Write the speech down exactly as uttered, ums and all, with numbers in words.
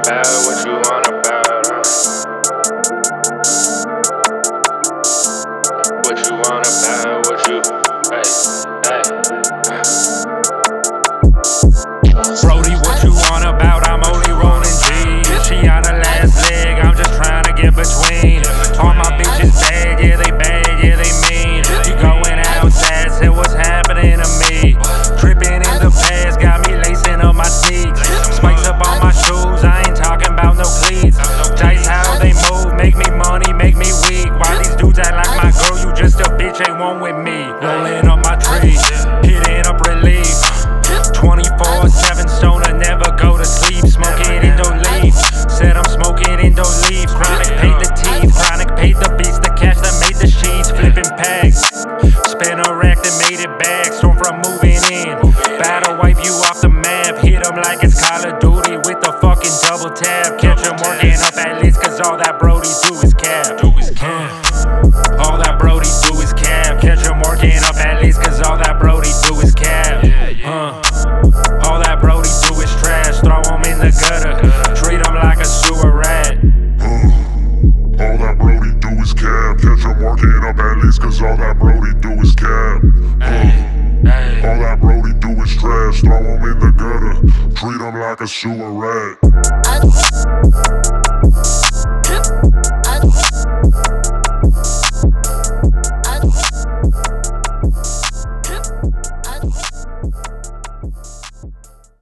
about? What you want about? Huh? What you want about? What you, hey, hey. Brody, what you want about? I'm only rolling G's. She on the last leg, I'm just trying to get between. All my bitches bad, yeah they bad, yeah they mean. You going outside, say what's happening to me. Tripping in the past, got me lacing up my sneaks. Spikes up on my shoes, I ain't talking about no cleats. Dice how they move, make me money, make me weak. Why these dudes act like my girl, you just a bitch, ain't one with me. Rolling up my tree, hitting up relief. twenty-four seven stoner, never go to sleep. Smoking Indo leaf, said I'm smoking Indo leaf. Chronic paid the teeth, Chronic paid the beats, the cash that made the sheets. Flipping packs, spin a rack that made it back. Storm from moving in, battle wipe you off the map. Hit them like it's Call of Duty with the fucking double tap. Catch them working up at least, cause all that Brody do is cap. Do is cap. All that Brody do is cap. Catch them working up at least, cause all that Brody do is cap. Uh. All that Brody do is trash, throw him in the gutter, treat him like a sewer rat. Uh, all that Brody do is cap, catch him working up at least, cause all that Brody do is cap. Uh, all that Brody do is trash, throw him in the gutter, treat him like a sewer rat.